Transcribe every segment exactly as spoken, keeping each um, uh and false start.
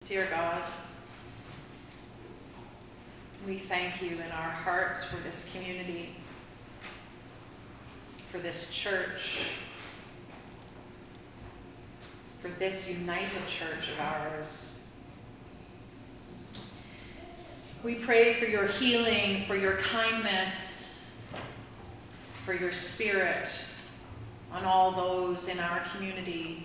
Dear God, we thank you in our hearts for this community, for this church, for this united church of ours. We pray for your healing, for your kindness, for your spirit on all those in our community.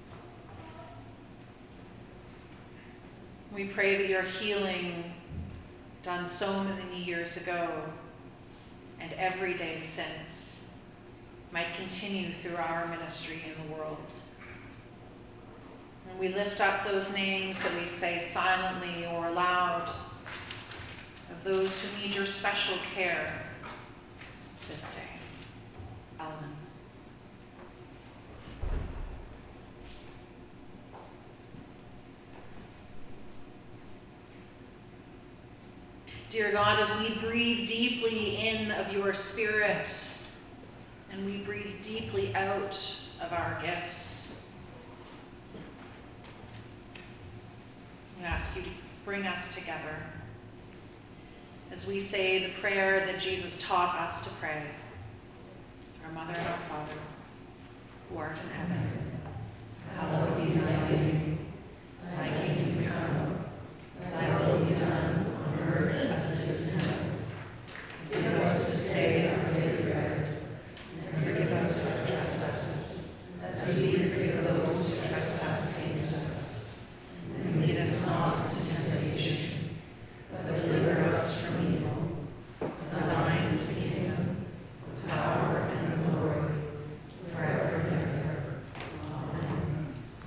We pray that your healing, done so many years ago and every day since, might continue through our ministry in the world. And we lift up those names that we say silently or aloud, of those who need your special care this day. Amen. Dear God, as we breathe deeply in of your Spirit and we breathe deeply out of our gifts, we ask you to bring us together as we say the prayer that Jesus taught us to pray. Our Mother and our Father, who art in heaven, hallowed be thy name.